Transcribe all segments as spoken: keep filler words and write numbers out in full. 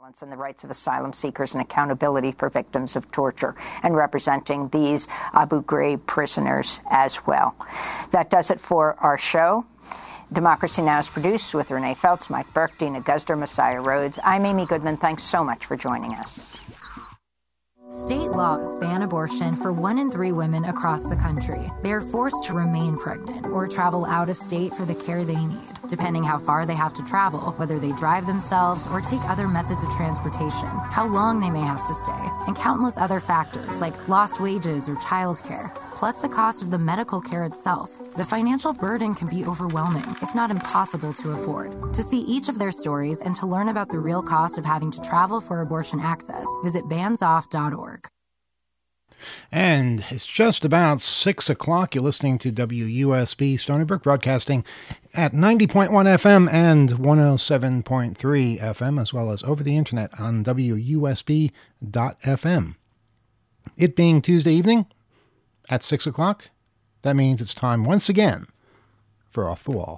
and the rights of asylum seekers and accountability for victims of torture, and representing these Abu Ghraib prisoners as well. That does it for our show. Democracy Now! Is produced with Renee Feltz, Mike Burke, Dina Guzder, Messiah Rhodes. I'm Amy Goodman. Thanks so much for joining us. State laws ban abortion for one in three women across the country. They are forced to remain pregnant or travel out of state for the care they need, depending how far they have to travel, whether they drive themselves or take other methods of transportation, how long they may have to stay, and countless other factors like lost wages or childcare, plus the cost of the medical care itself. The financial burden can be overwhelming, if not impossible to afford. To see each of their stories and to learn about the real cost of having to travel for abortion access, visit bands off dot org. And it's just about six o'clock. You're listening to W U S B Stony Brook, broadcasting at ninety point one F M and one oh seven point three F M, as well as over the internet on W U S B dot F M. It being Tuesday evening at six o'clock, that means it's time once again for Off the Wall.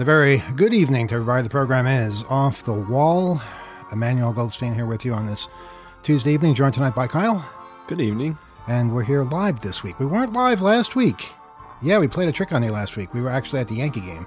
very good evening to everybody. The program is Off the Wall. Emmanuel Goldstein here with you on this Tuesday evening, joined tonight by Kyle. Good evening. And we're here live this week. We weren't live last week. Yeah, we played a trick on you last week. We were actually at the Yankee game.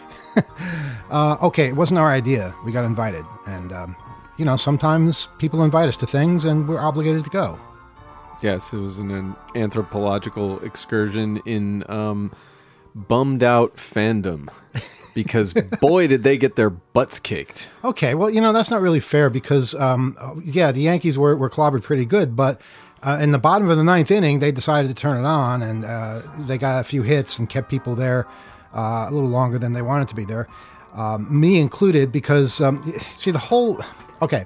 uh, okay, it wasn't our idea. We got invited. And, um, you know, sometimes people invite us to things and we're obligated to go. Yes, it was an, an anthropological excursion in um, bummed out fandom. Because, boy, did they get their butts kicked. Okay, well, you know, that's not really fair because, um, yeah, the Yankees were, were clobbered pretty good, but uh, in the bottom of the ninth inning, they decided to turn it on, and uh, they got a few hits and kept people there uh, a little longer than they wanted to be there, um, me included, because, um, see, the whole, okay,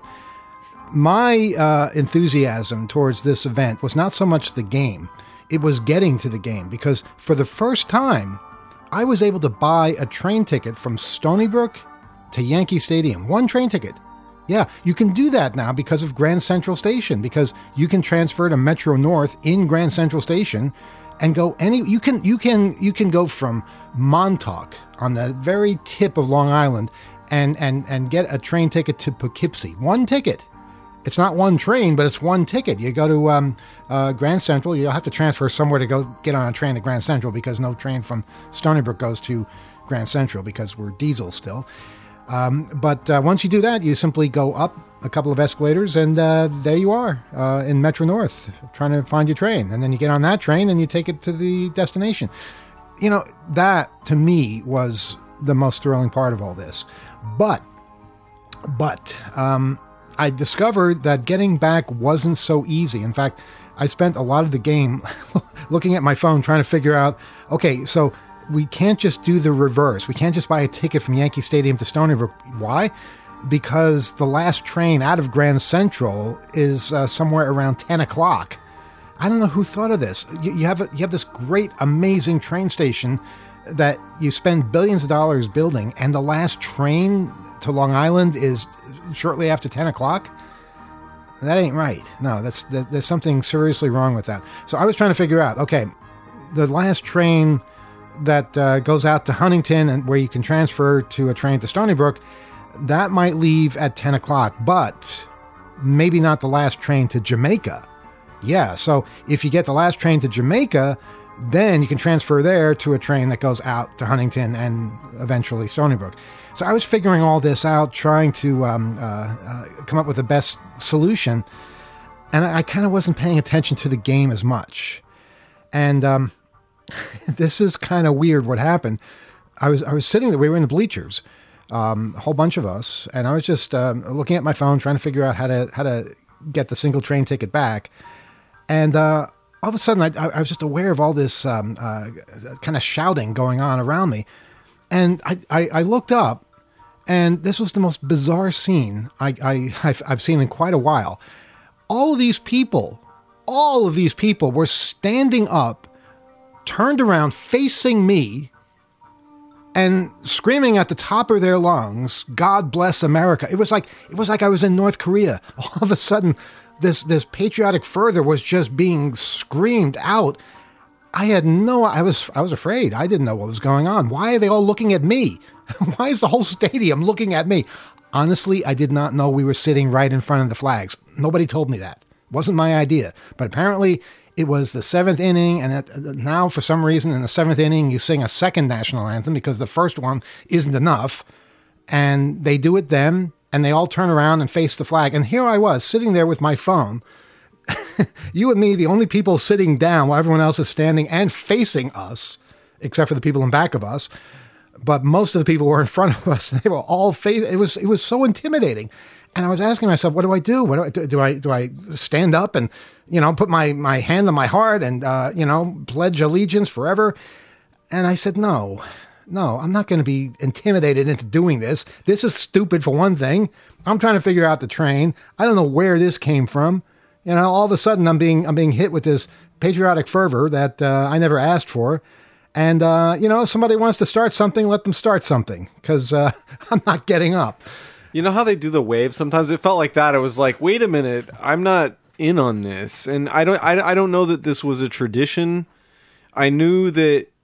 my uh, enthusiasm towards this event was not so much the game, it was getting to the game, because for the first time, I was able to buy a train ticket from Stony Brook to Yankee Stadium. One train ticket. Yeah, you can do that now because of Grand Central Station, because you can transfer to Metro North in Grand Central Station and go any you can you can you can go from Montauk on the very tip of Long Island and and and get a train ticket to Poughkeepsie. One ticket. It's not one train, but it's one ticket. You go to um, uh, Grand Central. You'll have to transfer somewhere to go get on a train to Grand Central because no train from Stony Brook goes to Grand Central because we're diesel still. Um, but uh, once you do that, you simply go up a couple of escalators and uh, there you are uh, in Metro North trying to find your train. And then you get on that train and you take it to the destination. You know, that to me was the most thrilling part of all this. But, but... Um, I discovered that getting back wasn't so easy. In fact, I spent a lot of the game looking at my phone trying to figure out, okay, so we can't just do the reverse. We can't just buy a ticket from Yankee Stadium to Stony Brook. Why? Because the last train out of Grand Central is uh, somewhere around ten o'clock. I don't know who thought of this. You, you have a, you have this great, amazing train station that you spend billions of dollars building, and the last train to Long Island is shortly after ten o'clock. That ain't right. No, that's that, there's something seriously wrong with that. So I was trying to figure out, okay, the last train that uh, goes out to Huntington and where you can transfer to a train to Stony Brook, that might leave at ten o'clock, but maybe not the last train to Jamaica. Yeah, so if you get the last train to Jamaica, then you can transfer there to a train that goes out to Huntington and eventually Stony Brook. So I was figuring all this out, trying to um, uh, uh, come up with the best solution, and I, I kind of wasn't paying attention to the game as much. And um, this is kind of weird what happened. I was I was sitting there, we were in the bleachers, um, a whole bunch of us, and I was just um, looking at my phone, trying to figure out how to how to get the single train ticket back. And uh, all of a sudden, I, I was just aware of all this um, uh, kind of shouting going on around me. And I, I, I looked up, and this was the most bizarre scene I, I, I've, I've seen in quite a while. All of these people, all of these people were standing up, turned around, facing me, and screaming at the top of their lungs, "God bless America." It was like it was like I was in North Korea. All of a sudden, this this patriotic fervor was just being screamed out. I had no, I was, I was afraid. I didn't know what was going on. Why are they all looking at me? Why is the whole stadium looking at me? Honestly, I did not know we were sitting right in front of the flags. Nobody told me that. It wasn't my idea. But apparently it was the seventh inning. And it, now for some reason in the seventh inning, you sing a second national anthem because the first one isn't enough. And they do it then, and they all turn around and face the flag. And here I was sitting there with my phone. You and me, the only people sitting down while everyone else is standing and facing us, except for the people in back of us. But most of the people were in front of us. They were all face. It was it was so intimidating. And I was asking myself, what do I do? What do I do? Do I do I stand up and, you know, put my, my hand on my heart and, uh, you know, pledge allegiance forever? And I said, no, no, I'm not going to be intimidated into doing this. This is stupid for one thing. I'm trying to figure out the train. I don't know where this came from. You know, all of a sudden I'm being I'm being hit with this patriotic fervor that uh, I never asked for. And, uh, you know, if somebody wants to start something, let them start something, because uh, I'm not getting up. You know how they do the wave? Sometimes it felt like that. It was like, wait a minute, I'm not in on this. And I don't I, I don't know that this was a tradition. I knew that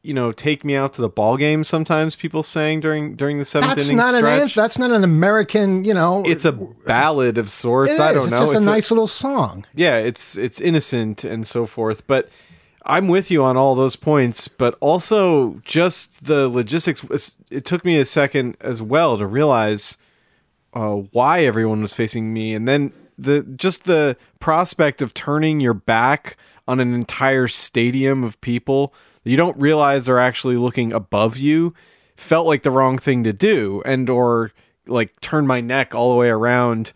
you know, take me out to the ball game. Sometimes people sang during during the seventh That's inning not stretch. an anthem. That's not an American, you know. It's a ballad of sorts. It I is. don't It's know. just it's a nice little song. Yeah, it's it's innocent and so forth. But I'm with you on all those points. But also just the logistics. It took me a second as well to realize uh, why everyone was facing me, and then the just the prospect of turning your back on an entire stadium of people that you don't realize are actually looking above you felt like the wrong thing to do, and or like turn my neck all the way around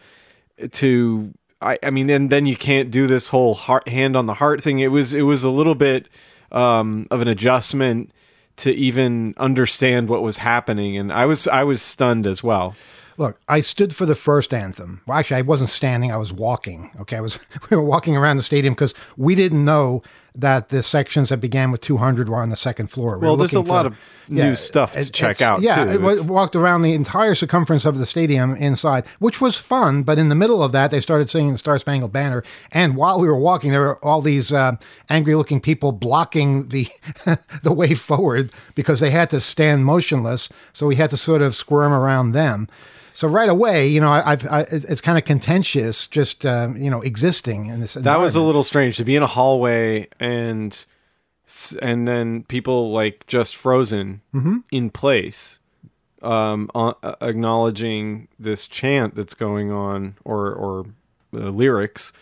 to I, I mean and then you can't do this whole heart, hand on the heart thing. It was it was a little bit um, of an adjustment to even understand what was happening, and I was I was stunned as well. Look, I stood for the first anthem. Well, actually, I wasn't standing. I was walking. Okay, I was. We were walking around the stadium because we didn't know that the sections that began with two hundred were on the second floor. We well, were there's a looking lot for, of new yeah, stuff to it, check out. Yeah, too. it was, walked around the entire circumference of the stadium inside, which was fun. But in the middle of that, they started singing the Star Spangled Banner. And while we were walking, there were all these uh, angry-looking people blocking the the way forward because they had to stand motionless. So we had to sort of squirm around them. So right away, you know, I, I, it's kind of contentious just, um, you know, existing in this That was a little strange to be in a hallway and and then people like just frozen mm-hmm. in place, um, uh, acknowledging this chant that's going on or, or uh, lyrics.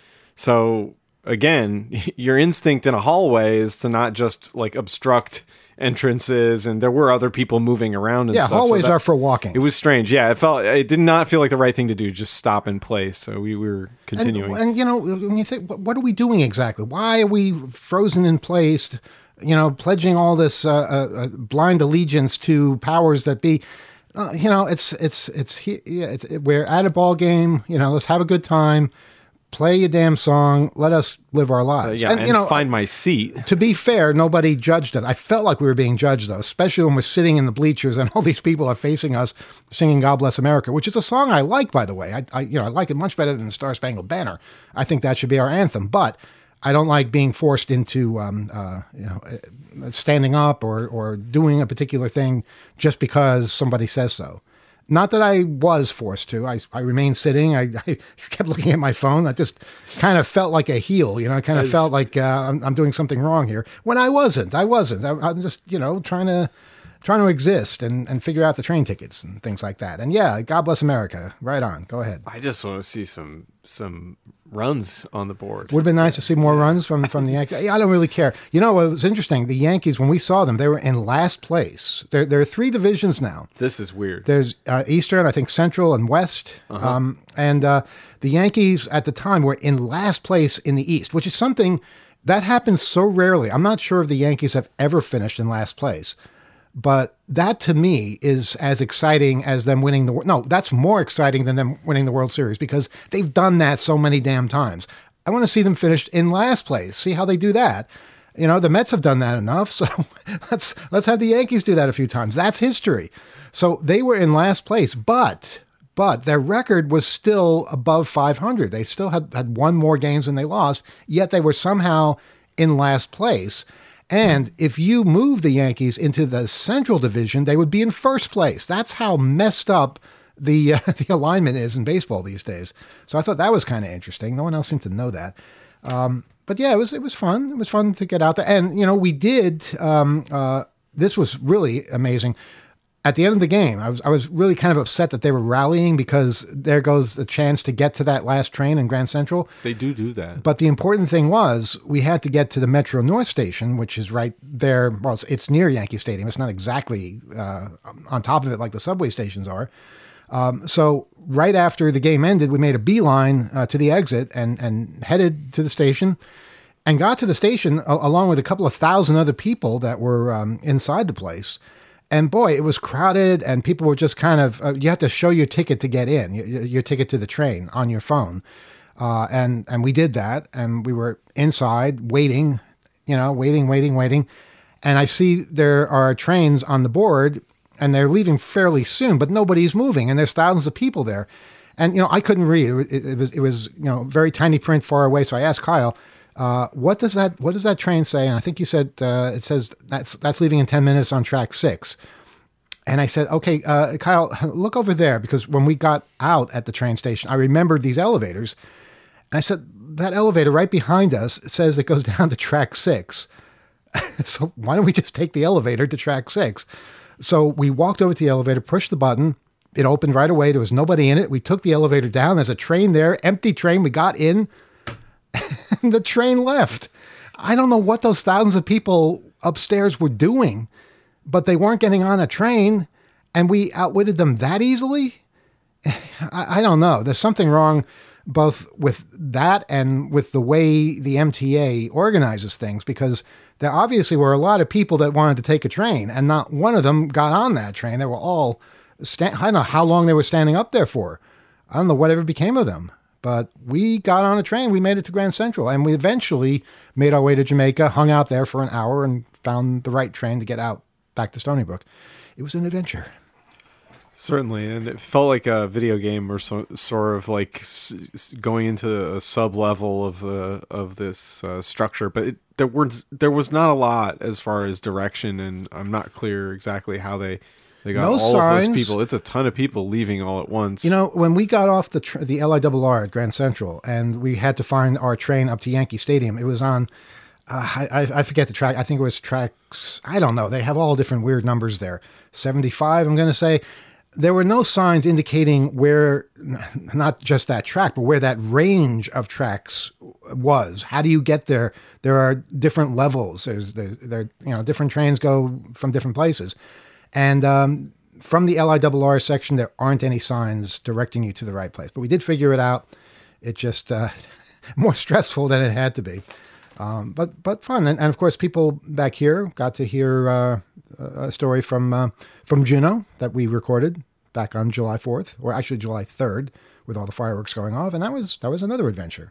So again, your instinct in a hallway is to not just like obstruct entrances, and there were other people moving around and yeah, stuff. Yeah, hallways so that, are for walking. It was strange. Yeah, it felt it did not feel like the right thing to do. Just stop in place. So we, we were continuing. And, and you know, when you think, what are we doing exactly? Why are we frozen in place? You know, pledging all this uh, uh, blind allegiance to powers that be. Uh, you know, it's it's it's yeah, it's it, we're at a ball game. You know, let's have a good time. Play your damn song. Let us live our lives. Uh, yeah, and, and you know, find my seat. To be fair, nobody judged us. I felt like we were being judged, though, especially when we're sitting in the bleachers and all these people are facing us singing "God Bless America," which is a song I like, by the way. I, I you know, I like it much better than the Star Spangled Banner. I think that should be our anthem, but I don't like being forced into, um, uh, you know, standing up or or doing a particular thing just because somebody says so. Not that I was forced to. I, I remained sitting. I, I kept looking at my phone. I just kind of felt like a heel, you know. I kind of As, felt like uh, I'm, I'm doing something wrong here when I wasn't. I wasn't. I, I'm just, you know, trying to trying to exist and, and figure out the train tickets and things like that. And yeah, God bless America. Right on. Go ahead. I just want to see some some runs on the board. Would have been nice to see more runs from, from the Yankees. I don't really care. You know, it was interesting. The Yankees, when we saw them, they were in last place. There, there are three divisions now. This is weird. There's uh, Eastern, I think Central, and West. Uh-huh. Um, and uh, the Yankees at the time were in last place in the East, which is something that happens so rarely. I'm not sure if the Yankees have ever finished in last place. But that, to me, is as exciting as them winning the... No, that's more exciting than them winning the World Series because they've done that so many damn times. I want to see them finished in last place, see how they do that. You know, the Mets have done that enough, so let's let's have the Yankees do that a few times. That's history. So they were in last place, but but their record was still above five hundred. They still had, had won more games than they lost, yet they were somehow in last place. And if you move the Yankees into the Central Division, they would be in first place. That's how messed up the uh, the alignment is in baseball these days. So I thought that was kind of interesting. No one else seemed to know that. Um, but yeah, it was it was fun. It was fun to get out there. And, you know, we did, um, uh, this was really amazing. At the end of the game, I was I was really kind of upset that they were rallying because there goes the chance to get to that last train in Grand Central. They do do that. But the important thing was we had to get to the Metro North Station, which is right there. Well, it's, it's near Yankee Stadium. It's not exactly uh, on top of it like the subway stations are. Um, so right after the game ended, we made a beeline uh, to the exit and, and headed to the station and got to the station a- along with a couple of thousand other people that were um, inside the place. And boy, it was crowded and people were just kind of, uh, you have to show your ticket to get in, your, your ticket to the train on your phone. Uh, and, and we did that and we were inside waiting, you know, waiting, waiting, waiting. And I see there are trains on the board and they're leaving fairly soon, but nobody's moving and there's thousands of people there. And, you know, I couldn't read. It, it, it was, it was, you know, very tiny print far away. So I asked Kyle, Uh, what does that What does that train say? And I think you said uh, it says that's that's leaving in ten minutes on track six. And I said, okay, uh, Kyle, look over there, because when we got out at the train station, I remembered these elevators. And I said, that elevator right behind us says it goes down to track six. So why don't we just take the elevator to track six? So we walked over to the elevator, pushed the button. It opened right away. There was nobody in it. We took the elevator down. There's a train there, empty train. We got in and the train left. I don't know what those thousands of people upstairs were doing, but they weren't getting on a train, and we outwitted them that easily. I, I don't know. There's something wrong both with that and with the way the M T A organizes things, because there obviously were a lot of people that wanted to take a train, and not one of them got on that train. They were all, sta- I don't know how long they were standing up there for. I don't know whatever became of them. But we got on a train. We made it to Grand Central, and we eventually made our way to Jamaica, hung out there for an hour, and found the right train to get out back to Stony Brook. It was an adventure. Certainly, and it felt like a video game, or so, sort of like s- going into a sub level of uh, of this uh, structure. But it, there was there was not a lot as far as direction, and I'm not clear exactly how they. They got no all signs. of those people. It's a ton of people leaving all at once. You know, when we got off the tr- the L I R R at Grand Central, and we had to find our train up to Yankee Stadium, it was on, uh, I, I forget the track. I think it was tracks, I don't know. They have all different weird numbers there. seventy-five, I'm going to say. There were no signs indicating where, not just that track, but where that range of tracks was. How do you get there? There are different levels. There's, there, there, you know, different trains go from different places. And um, from the L I R R section, there aren't any signs directing you to the right place. But we did figure it out. It just uh, more stressful than it had to be, um, but but fun. And, and of course, people back here got to hear uh, a story from uh, from Juneau that we recorded back on July fourth, or actually July third, with all the fireworks going off, and that was that was another adventure.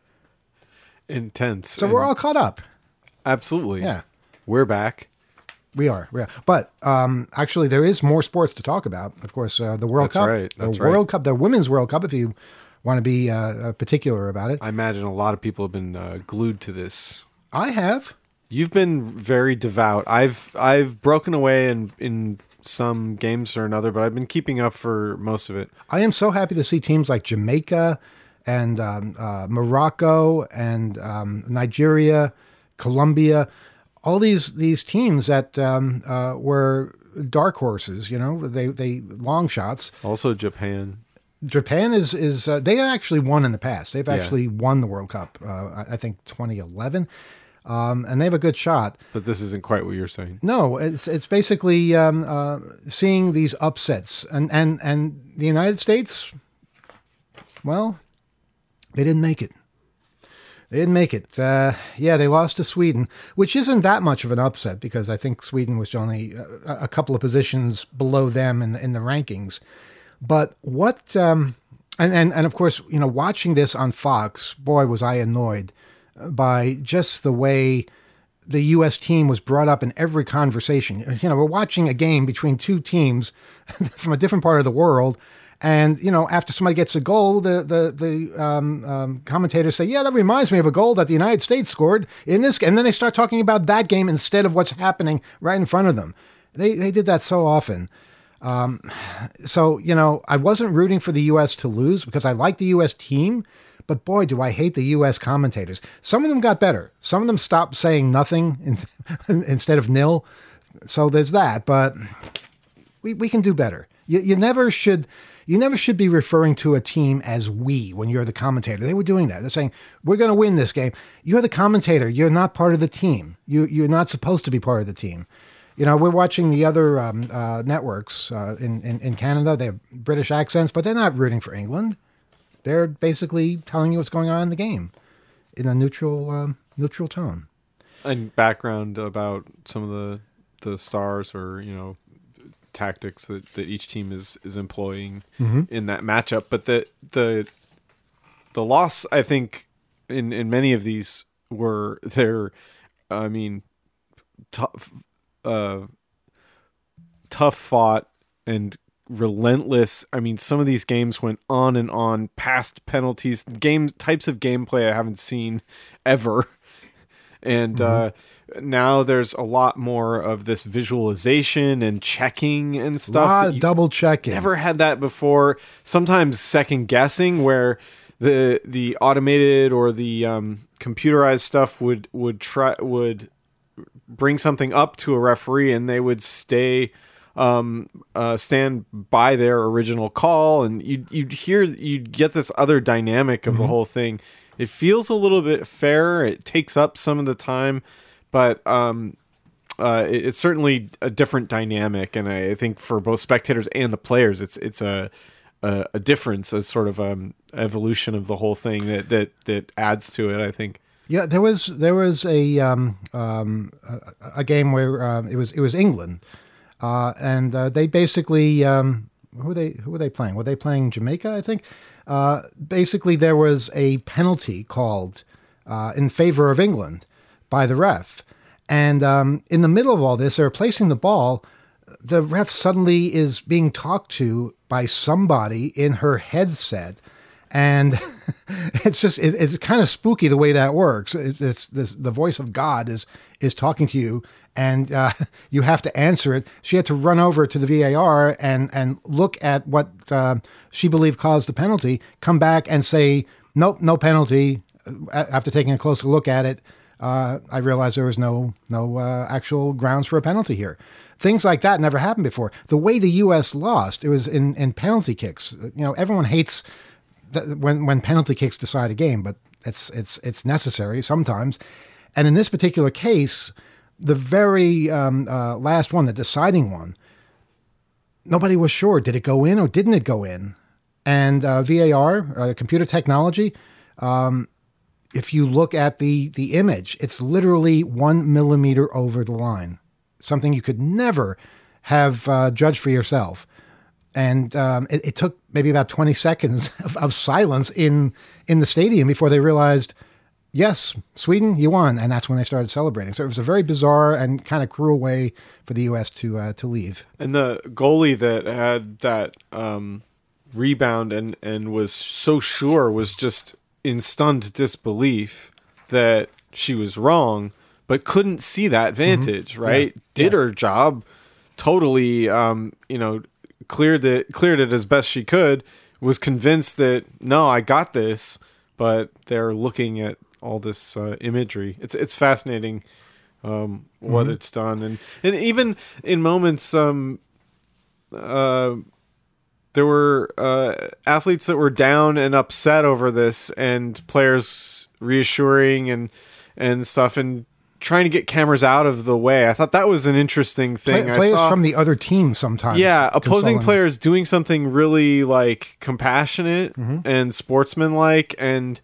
Intense. So we're all caught up. Absolutely. Yeah, we're back. We are, we are. But um, actually, there is more sports to talk about. Of course, uh, the World That's Cup, right. That's the right. World Cup, the Women's World Cup. If you want to be uh, particular about it, I imagine a lot of people have been uh, glued to this. I have. You've been very devout. I've I've broken away in in some games or another, but I've been keeping up for most of it. I am so happy to see teams like Jamaica and um, uh, Morocco and um, Nigeria, Colombia. All these these teams that um, uh, were dark horses, you know, they they long shots. Also, Japan. Japan is is uh, they actually won in the past. They've Yeah. actually won the World Cup. Uh, I think twenty eleven, um, and they have a good shot. But this isn't quite what you're saying. No, it's it's basically um, uh, seeing these upsets, and and and the United States. Well, they didn't make it. They didn't make it. Uh, yeah, they lost to Sweden, which isn't that much of an upset, because I think Sweden was only a, a couple of positions below them in the, in the rankings. But what, um, and, and, and of course, you know, watching this on Fox, boy, was I annoyed by just the way the U S team was brought up in every conversation. You know, we're watching a game between two teams from a different part of the world. And, you know, after somebody gets a goal, the the the um, um, commentators say, yeah, that reminds me of a goal that the United States scored in this game. And then they start talking about that game instead of what's happening right in front of them. They they did that so often. Um, so, you know, I wasn't rooting for the U S to lose because I like the U S team. But boy, do I hate the U S commentators. Some of them got better. Some of them stopped saying nothing in, instead of nil. So there's that. But we, we can do better. You, you never should... You never should be referring to a team as we when you're the commentator. They were doing that. They're saying, we're going to win this game. You're the commentator. You're not part of the team. You, you're not supposed to be part of the team. You know, we're watching the other um, uh, networks uh, in, in, in Canada. They have British accents, but they're not rooting for England. They're basically telling you what's going on in the game in a neutral um, neutral tone. And background about some of the, the stars or, you know, tactics that, that each team is is employing mm-hmm. in that matchup, but the the the loss, I think, in in many of these were their, I mean, tough uh tough fought and relentless. I mean, some of these games went on and on past penalties, games types of gameplay I haven't seen ever. And uh, now there's a lot more of this visualization and checking and stuff. Lot that of you double checking. Never had that before. Sometimes second guessing, where the the automated or the um, computerized stuff would would try would bring something up to a referee, and they would stay um, uh, stand by their original call, and you'd you'd hear you'd get this other dynamic of mm-hmm. the whole thing. It feels a little bit fairer. It takes up some of the time, but um, uh, it, it's certainly a different dynamic. And I, I think for both spectators and the players, it's it's a a, a difference, a sort of um, evolution of the whole thing that, that that adds to it, I think. Yeah, there was there was a um, um, a, a game where um, it was it was England, uh, and uh, they basically um, who were they who were they playing? Were they playing Jamaica? I think. Uh, basically, there was a penalty called uh, in favor of England by the ref. And um, in the middle of all this, they're placing the ball. The ref suddenly is being talked to by somebody in her headset. And it's just, it, it's kind of spooky the way that works. It's, it's this, the voice of God is, is talking to you, and uh, you have to answer it. She had to run over to the V A R and, and look at what uh, she believed caused the penalty, come back and say, nope, no penalty. After taking a closer look at it, uh, I realized there was no, no uh, actual grounds for a penalty here. Things like that never happened before. The way the U S lost, it was in, in penalty kicks. You know, everyone hates when when penalty kicks decide a game, but it's it's it's necessary sometimes. And in this particular case, the very um, uh, last one, the deciding one, nobody was sure. Did it go in or didn't it go in? And uh, V A R, uh, computer technology, um, if you look at the the image, it's literally one millimeter over the line, something you could never have uh, judged for yourself. And um, it, it took maybe about twenty seconds of, of silence in in the stadium before they realized, yes, Sweden, you won. And that's when they started celebrating. So it was a very bizarre and kind of cruel way for the U S to uh, to leave. And the goalie that had that um, rebound and, and was so sure was just in stunned disbelief that she was wrong, but couldn't see that vantage, mm-hmm. right? Yeah. Did yeah. her job totally, um, you know, cleared it cleared it as best she could, was convinced that no, I got this, but they're looking at all this uh, imagery. It's it's fascinating um, what mm-hmm. it's done, and and even in moments, um, uh, there were uh, athletes that were down and upset over this, and players reassuring and and stuff, and trying to get cameras out of the way. I thought that was an interesting thing. Play, players I saw, from the other team sometimes. Yeah, opposing players doing something really like compassionate mm-hmm. and sportsmanlike, and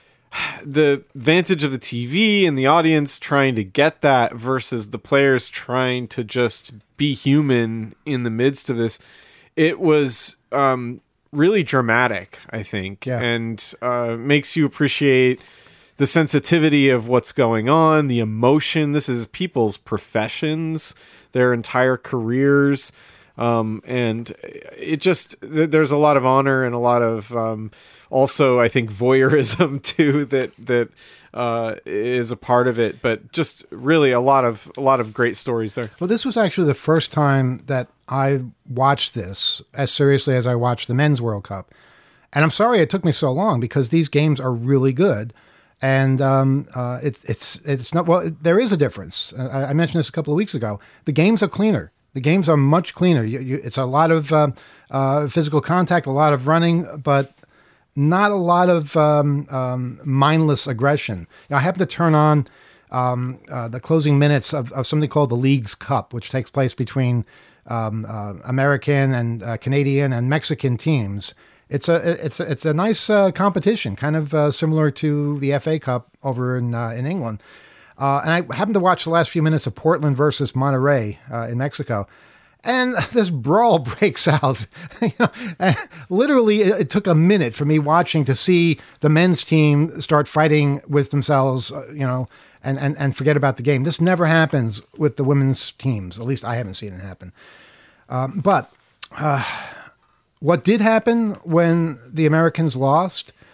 the vantage of the T V and the audience trying to get that versus the players trying to just be human in the midst of this. It was um, really dramatic, I think, yeah. and uh, makes you appreciate the sensitivity of what's going on, the emotion. This is people's professions, their entire careers. Um, and it just, th- there's a lot of honor and a lot of, um, also, I think, voyeurism too, that, that, uh, is a part of it, but just really a lot of, a lot of great stories there. Well, this was actually the first time that I watched this as seriously as I watched the Men's World Cup. And I'm sorry it took me so long, because these games are really good. And um, uh, it's it's it's not well. There is a difference. I, I mentioned this a couple of weeks ago. The games are cleaner. The games are much cleaner. You, you, it's a lot of uh, uh, physical contact, a lot of running, but not a lot of um, um, mindless aggression. You know, I happened to turn on um, uh, the closing minutes of, of something called the Leagues Cup, which takes place between um, uh, American and uh, Canadian and Mexican teams. It's a it's a, it's a nice uh, competition, kind of uh, similar to the F A Cup over in uh, in England. Uh, and I happened to watch the last few minutes of Portland versus Monterrey uh, in Mexico, and this brawl breaks out. you know, literally, it, it took a minute for me watching to see the men's team start fighting with themselves, uh, you know, and, and and forget about the game. This never happens with the women's teams. At least I haven't seen it happen. Um, but. Uh, What did happen when the Americans lost?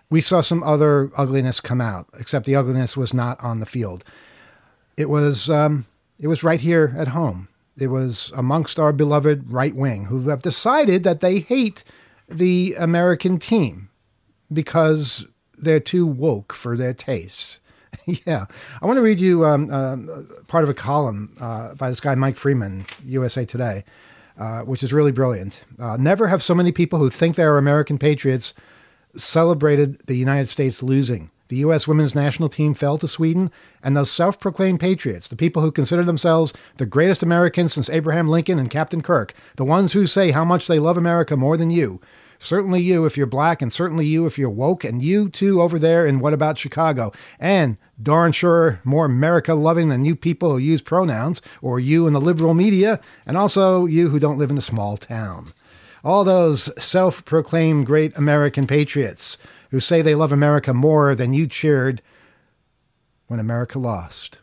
we saw some other ugliness come out, except the ugliness was not on the field. It was um, it was right here at home. It was amongst our beloved right wing who have decided that they hate the American team because they're too woke for their tastes. Yeah. I want to read you um, uh, part of a column uh, by this guy, Mike Freeman, U S A Today, uh, which is really brilliant. Uh, Never have so many people who think they are American patriots celebrated the United States losing. The U S women's national team fell to Sweden, and those self-proclaimed patriots, the people who consider themselves the greatest Americans since Abraham Lincoln and Captain Kirk, the ones who say how much they love America more than you, certainly you if you're black, and certainly you if you're woke, and you too over there in What About Chicago, and darn sure more America-loving than you people who use pronouns, or you in the liberal media, and also you who don't live in a small town. All those self-proclaimed great American patriots who say they love America more than you cheered when America lost.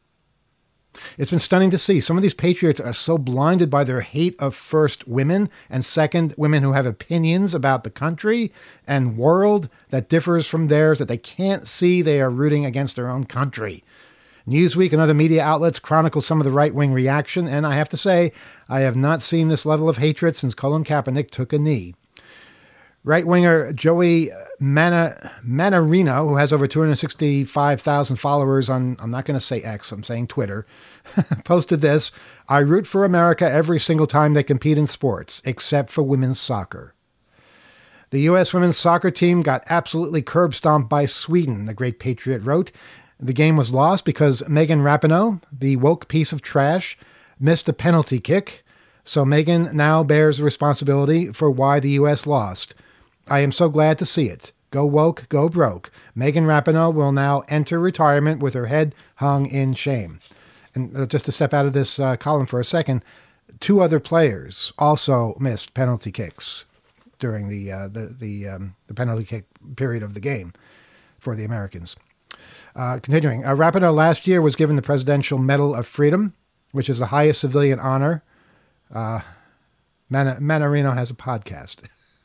It's been stunning to see. Some of these patriots are so blinded by their hate of first women and second women who have opinions about the country and world that differs from theirs that they can't see they are rooting against their own country. Newsweek and other media outlets chronicle some of the right-wing reaction, and I have to say, I have not seen this level of hatred since Colin Kaepernick took a knee. Right-winger Joey Mana, Manarino, who has over two hundred sixty-five thousand followers on, I'm not going to say X, I'm saying Twitter, posted this: I root for America every single time they compete in sports, except for women's soccer. The U S women's soccer team got absolutely curb-stomped by Sweden, the great patriot wrote. The game was lost because Megan Rapinoe, the woke piece of trash, missed a penalty kick, so Megan now bears the responsibility for why the U S lost. I am so glad to see it. Go woke, go broke. Megan Rapinoe will now enter retirement with her head hung in shame. And uh, just to step out of this uh, column for a second, two other players also missed penalty kicks during the uh, the the, um, the penalty kick period of the game for the Americans. Uh, continuing, uh, Rapinoe last year was given the Presidential Medal of Freedom, which is the highest civilian honor. Uh, Man- Manarino has a podcast.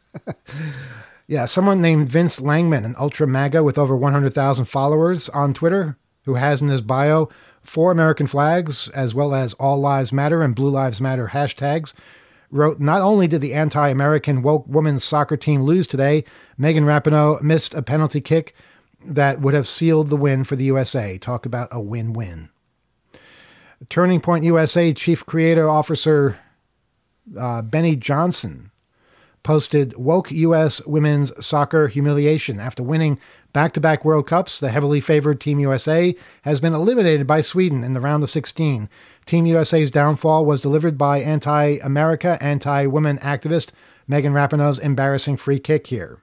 Yeah, someone named Vince Langman, an ultra MAGA with over one hundred thousand followers on Twitter, who has in his bio four American flags, as well as All Lives Matter and Blue Lives Matter hashtags, wrote, not only did the anti-American woke women's soccer team lose today, Megan Rapinoe missed a penalty kick that would have sealed the win for the U S A. Talk about a win-win. Turning Point U S A Chief Creative Officer uh, Benny Johnson posted woke U S women's soccer humiliation. After winning back-to-back World Cups, the heavily favored Team U S A has been eliminated by Sweden in the round of sixteen. Team U S A's downfall was delivered by anti-America, anti-women activist Megan Rapinoe's embarrassing free kick here.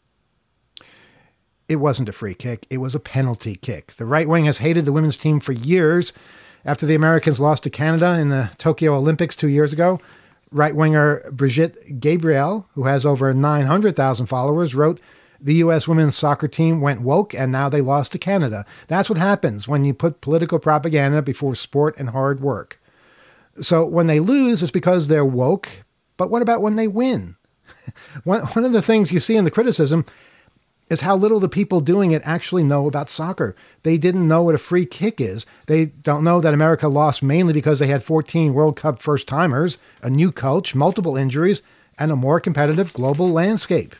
It wasn't a free kick. It was a penalty kick. The right wing has hated the women's team for years. After the Americans lost to Canada in the Tokyo Olympics two years ago, right-winger Brigitte Gabriel, who has over nine hundred thousand followers, wrote, the U S women's soccer team went woke and now they lost to Canada. That's what happens when you put political propaganda before sport and hard work. So when they lose, it's because they're woke. But what about when they win? one, one of the things you see in the criticism is how little the people doing it actually know about soccer. They didn't know what a free kick is. They don't know that America lost mainly because they had fourteen World Cup first-timers, a new coach, multiple injuries, and a more competitive global landscape.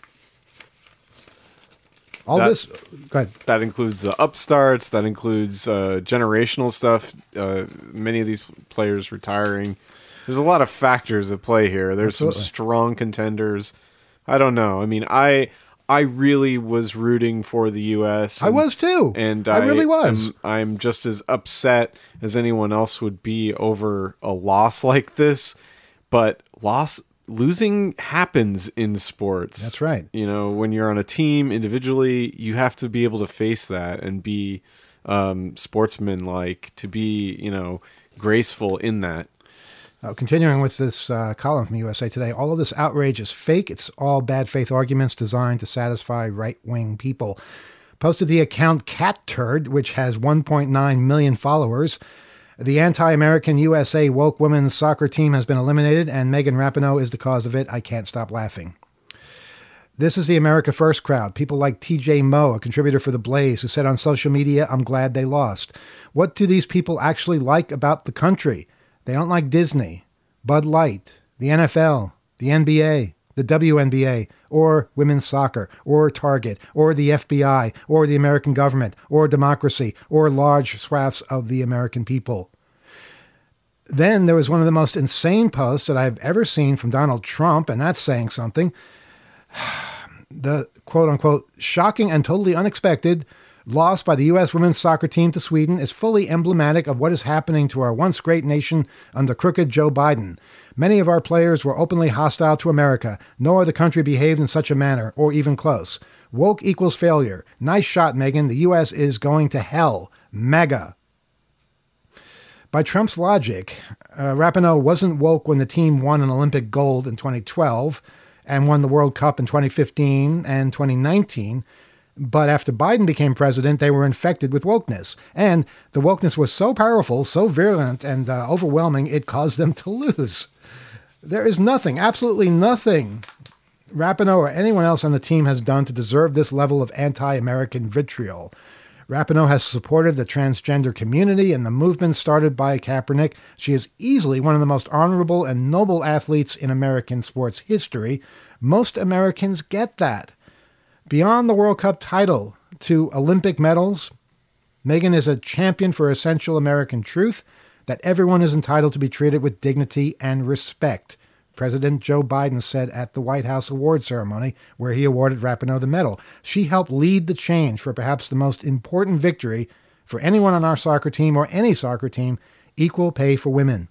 All that, this, go ahead. That includes the upstarts. That includes uh, generational stuff. Uh, many of these players retiring. There's a lot of factors at play here. There's Absolutely. some strong contenders. I don't know. I mean, I... I really was rooting for the U S And, I was too. And I, I really was. Am, I'm just as upset as anyone else would be over a loss like this. But loss, losing happens in sports. That's right. You know, when you're on a team individually, you have to be able to face that and be um, sportsman-like, to be, you know, graceful in that. Uh, continuing with this uh, column from U S A Today, all of this outrage is fake. It's all bad faith arguments designed to satisfy right-wing people. Posted the account Cat Turd, which has one point nine million followers. The anti-American U S A woke women's soccer team has been eliminated, and Megan Rapinoe is the cause of it. I can't stop laughing. This is the America First crowd. People like T J Moe, a contributor for The Blaze, who said on social media, I'm glad they lost. What do these people actually like about the country? They don't like Disney, Bud Light, the N F L, the N B A, the W N B A, or women's soccer, or Target, or the F B I, or the American government, or democracy, or large swaths of the American people. Then there was one of the most insane posts that I've ever seen from Donald Trump, and that's saying something. The quote-unquote shocking and totally unexpected loss by the U S women's soccer team to Sweden is fully emblematic of what is happening to our once great nation under crooked Joe Biden. Many of our players were openly hostile to America. No other country behaved in such a manner, or even close. Woke equals failure. Nice shot, Megyn. The U S is going to hell. Mega. By Trump's logic, uh, Rapinoe wasn't woke when the team won an Olympic gold in twenty twelve and won the World Cup in twenty fifteen and twenty nineteen. But after Biden became president, they were infected with wokeness. And the wokeness was so powerful, so virulent and uh, overwhelming, it caused them to lose. There is nothing, absolutely nothing Rapinoe or anyone else on the team has done to deserve this level of anti-American vitriol. Rapinoe has supported the transgender community and the movement started by Kaepernick. She is easily one of the most honorable and noble athletes in American sports history. Most Americans get that. Beyond the World Cup title to Olympic medals, Megyn is a champion for essential American truth that everyone is entitled to be treated with dignity and respect, President Joe Biden said at the White House award ceremony where he awarded Rapinoe the medal. She helped lead the change for perhaps the most important victory for anyone on our soccer team or any soccer team, equal pay for women.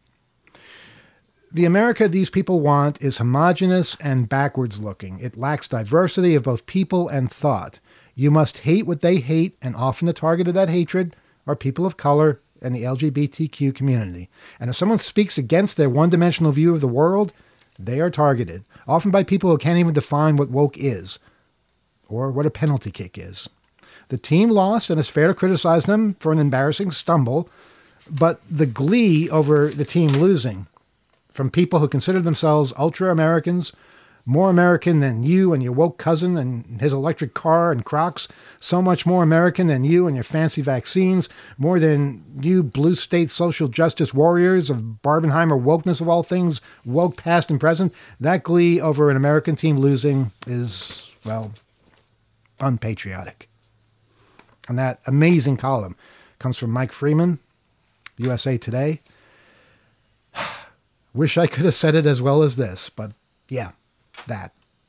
The America these people want is homogenous and backwards looking. It lacks diversity of both people and thought. You must hate what they hate, and often the target of that hatred are people of color and the L G B T Q community. And if someone speaks against their one-dimensional view of the world, they are targeted, often by people who can't even define what woke is or what a penalty kick is. The team lost, and it's fair to criticize them for an embarrassing stumble, but the glee over the team losing from people who consider themselves ultra-Americans, more American than you and your woke cousin and his electric car and Crocs, so much more American than you and your fancy vaccines, more than you blue state social justice warriors of Barbenheimer wokeness of all things, woke past and present. That glee over an American team losing is, well, unpatriotic. And that amazing column comes from Mike Freeman, U S A Today. Wish I could have said it as well as this, but yeah, that.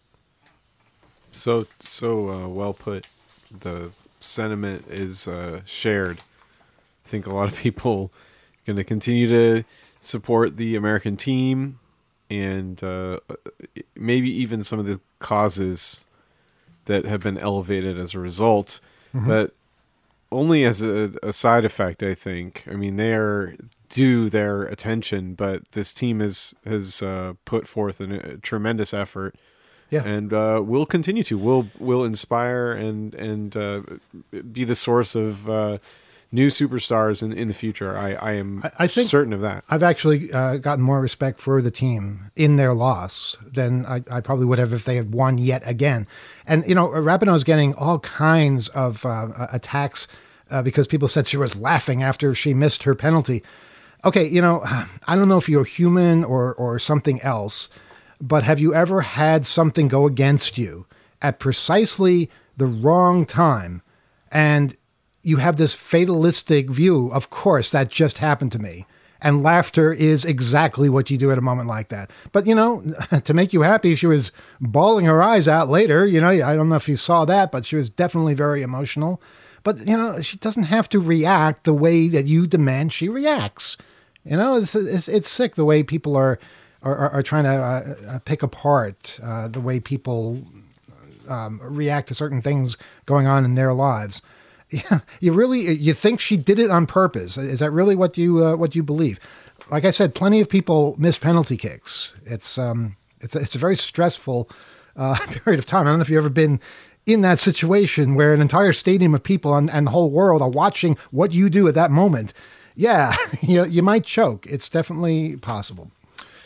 So, so uh, well put. The sentiment is uh, shared. I think a lot of people are going to continue to support the American team and uh, maybe even some of the causes that have been elevated as a result, mm-hmm. but only as a, a side effect, I think. I mean, they are due their attention, but this team has, has uh, put forth an, a tremendous effort. Yeah. And uh, we'll continue to. We'll we'll inspire and and uh, be the source of uh, new superstars in, in the future. I, I am I, I think certain of that. I've actually uh, gotten more respect for the team in their loss than I, I probably would have if they had won yet again. And, you know, Rapinoe is getting all kinds of uh, attacks uh, because people said she was laughing after she missed her penalty. Okay, you know, I don't know if you're human or or something else, but have you ever had something go against you at precisely the wrong time? And you have this fatalistic view, of course, that just happened to me. And laughter is exactly what you do at a moment like that. But, you know, to make you happy, she was bawling her eyes out later. You know, I don't know if you saw that, but she was definitely very emotional. But, you know, she doesn't have to react the way that you demand she reacts. You know, it's it's, it's sick the way people are are, are trying to uh, pick apart uh, the way people um, react to certain things going on in their lives. Yeah, you really you think she did it on purpose? Is that really what you uh, what you believe? Like I said, plenty of people miss penalty kicks. It's um it's a, it's a very stressful uh, period of time. I don't know if you've ever been in that situation where an entire stadium of people and, and the whole world are watching what you do at that moment. Yeah, you, you might choke. It's definitely possible.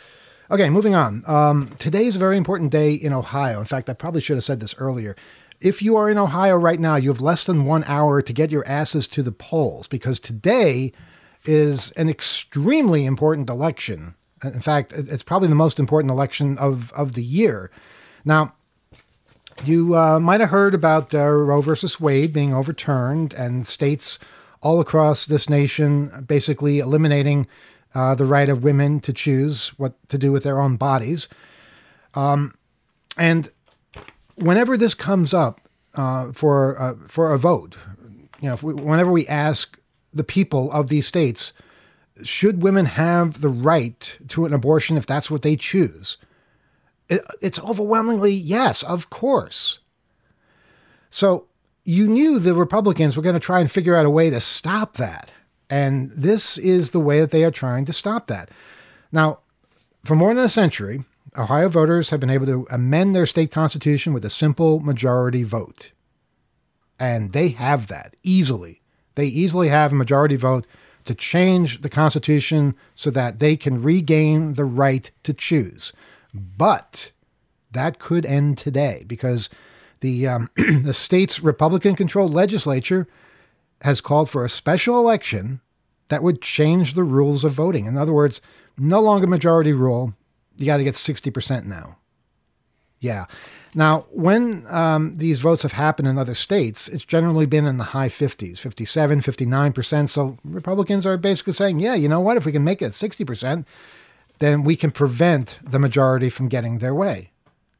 Okay, moving on. Um, today is a very important day in Ohio. In fact, I probably should have said this earlier. If you are in Ohio right now, you have less than one hour to get your asses to the polls, because today is an extremely important election. In fact, it's probably the most important election of, of the year. Now, you uh, might have heard about uh, Roe versus Wade being overturned and states all across this nation basically eliminating uh, the right of women to choose what to do with their own bodies. Um, and whenever this comes up uh, for uh, for a vote, you know, if we, whenever we ask the people of these states, should women have the right to an abortion if that's what they choose? It, it's overwhelmingly yes, of course. So you knew the Republicans were going to try and figure out a way to stop that. And this is the way that they are trying to stop that. Now, for more than a century, Ohio voters have been able to amend their state constitution with a simple majority vote. And they have that easily. They easily have a majority vote to change the Constitution so that they can regain the right to choose. But that could end today because the um, the state's Republican-controlled legislature has called for a special election that would change the rules of voting. In other words, no longer majority rule. You got to get sixty percent now. Yeah. Now, when um, these votes have happened in other states, it's generally been in the high fifties, fifty-seven, fifty-nine percent. So Republicans are basically saying, yeah, you know what? If we can make it sixty percent, then we can prevent the majority from getting their way.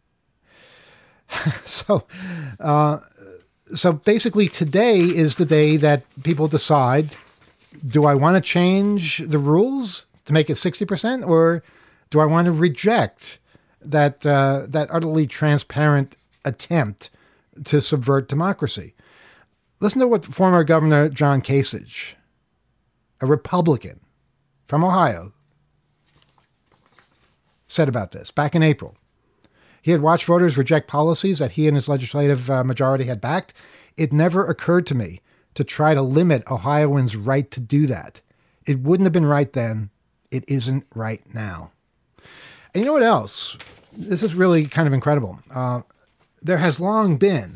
so, uh, so basically today is the day that people decide, do I want to change the rules to make it sixty percent, or do I want to reject that uh, that utterly transparent attempt to subvert democracy? Listen to what former Governor John Kasich, a Republican from Ohio, said about this back in April. He had watched voters reject policies that he and his legislative uh, majority had backed. It never occurred to me to try to limit Ohioans' right to do that. It wouldn't have been right then. It isn't right now. And you know what else? This is really kind of incredible. Uh, there has long been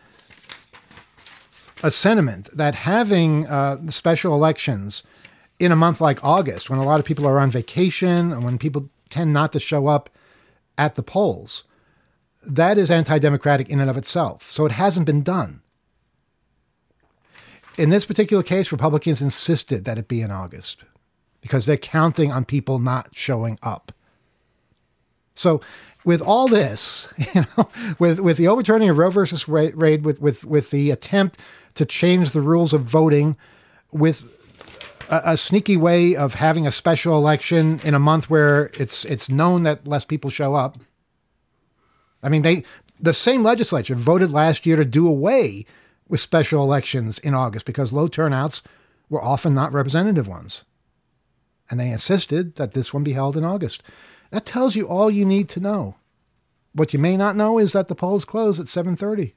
a sentiment that having uh, special elections in a month like August, when a lot of people are on vacation and when people tend not to show up at the polls, that is anti-democratic in and of itself. So it hasn't been done. In this particular case, Republicans insisted that it be in August because they're counting on people not showing up. So with all this, you know, with, with the overturning of Roe versus Wade, with, with, with the attempt to change the rules of voting, with a, a sneaky way of having a special election in a month where it's it's known that less people show up. I mean, they the same legislature voted last year to do away with special elections in August because low turnouts were often not representative ones. And they insisted that this one be held in August. That tells you all you need to know. What you may not know is that the polls close at seven thirty.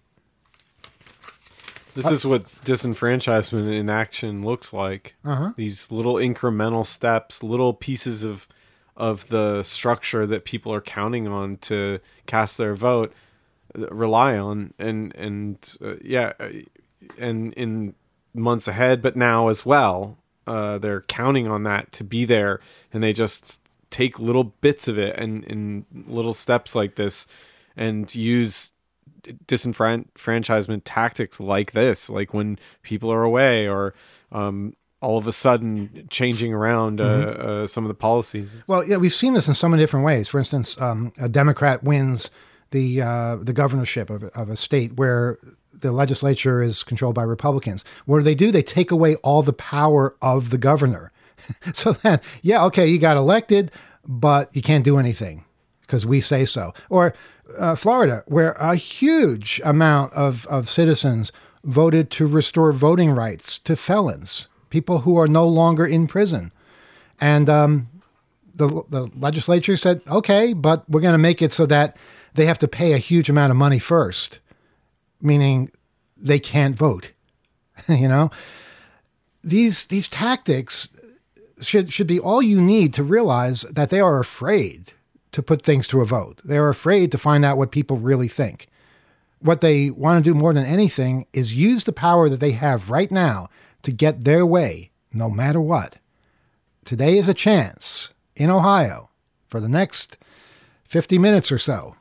This is what disenfranchisement in action looks like. Uh-huh. These little incremental steps, little pieces of of the structure that people are counting on to cast their vote, rely on, and and uh, yeah, and in months ahead, but now as well, uh, they're counting on that to be there, and they just take little bits of it and in little steps like this, and use disenfranchisement tactics like this, like when people are away, or um, all of a sudden changing around uh, mm-hmm. uh, some of the policies. Well, yeah, we've seen this in so many different ways. For instance, um, a Democrat wins the uh, the governorship of, of a state where the legislature is controlled by Republicans. What do they do? They take away all the power of the governor. So that, yeah, okay, you got elected, but you can't do anything because we say so. Or uh, Florida, where a huge amount of, of citizens voted to restore voting rights to felons, people who are no longer in prison. And um, the, the legislature said, okay, but we're going to make it so that they have to pay a huge amount of money first, meaning they can't vote. You know, these these tactics should should be all you need to realize that they are afraid to put things to a vote. They're afraid to find out what people really think. What they want to do more than anything is use the power that they have right now to get their way, no matter what. Today is a chance in Ohio for the next fifty minutes or so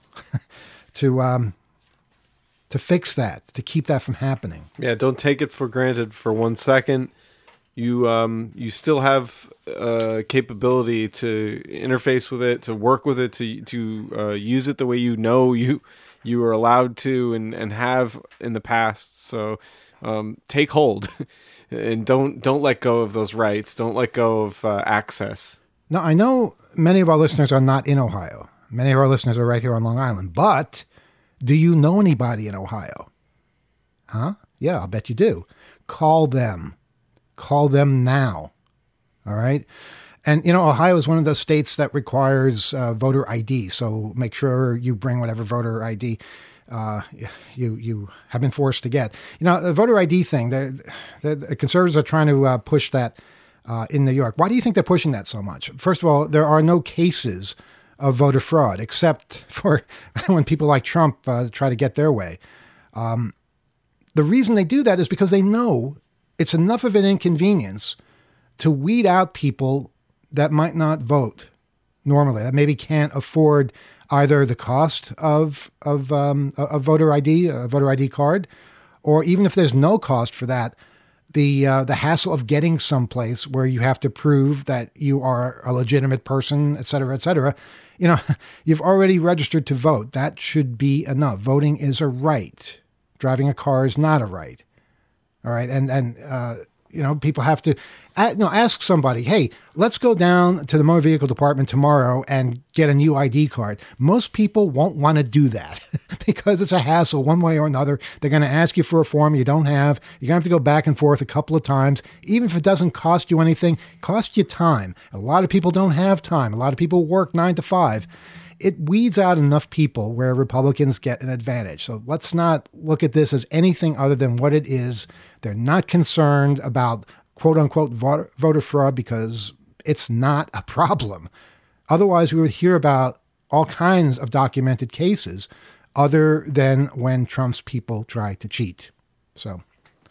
to um, to fix that, to keep that from happening. Yeah, don't take it for granted for one second. You um, you still have uh, capability to interface with it, to work with it, to to uh, use it the way you know you you are allowed to and, and have in the past. So um, take hold and don't don't let go of those rights. Don't let go of uh, access. Now, I know many of our listeners are not in Ohio. Many of our listeners are right here on Long Island. But do you know anybody in Ohio? Huh? Yeah, I'll bet you do. Call them. Call them now. All right? And, you know, Ohio is one of those states that requires uh, voter I D. So make sure you bring whatever voter I D uh, you you have been forced to get. You know, the voter I D thing, the, the, the conservatives are trying to uh, push that uh, in New York. Why do you think they're pushing that so much? First of all, there are no cases of voter fraud, except for when people like Trump uh, try to get their way. Um, the reason they do that is because they know it's enough of an inconvenience to weed out people that might not vote normally, that maybe can't afford either the cost of of um, a voter I D, a voter I D card, or even if there's no cost for that, the uh, the hassle of getting someplace where you have to prove that you are a legitimate person, et cetera, et cetera. You know, you've already registered to vote. That should be enough. Voting is a right. Driving a car is not a right. All right. And, and uh, you know, people have to uh, no, ask somebody, hey, let's go down to the motor vehicle department tomorrow and get a new I D card. Most people won't want to do that because it's a hassle one way or another. They're going to ask you for a form you don't have. You're going to have to go back and forth a couple of times. Even if it doesn't cost you anything, it costs you time. A lot of people don't have time. A lot of people work nine to five. It weeds out enough people where Republicans get an advantage. So let's not look at this as anything other than what it is. They're not concerned about quote unquote voter, voter fraud because it's not a problem. Otherwise, we would hear about all kinds of documented cases other than when Trump's people try to cheat. So